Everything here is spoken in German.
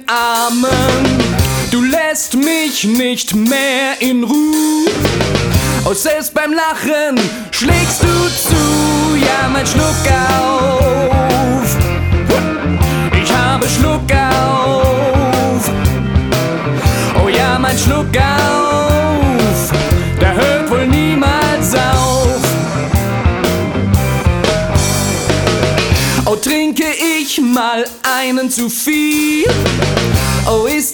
Armen. Du lässt mich nicht mehr in Ruhe. Oh, selbst beim Lachen schlägst du zu. Ja, mein Schluck auf. Ich habe Schluck auf. Oh ja, mein Schluck auf. Der hört wohl niemals auf. Oh, trinke ich mal einen zu viel? Oh, ist